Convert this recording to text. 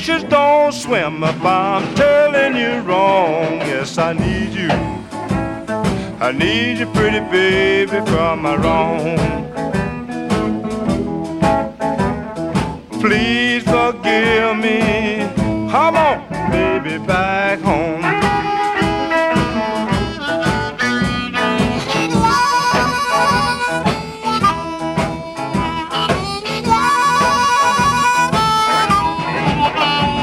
fishes don't swim if I'm telling you wrong. Yes, I need you. I need you, pretty baby, for my wrong. Please forgive me. Come on, baby, bye.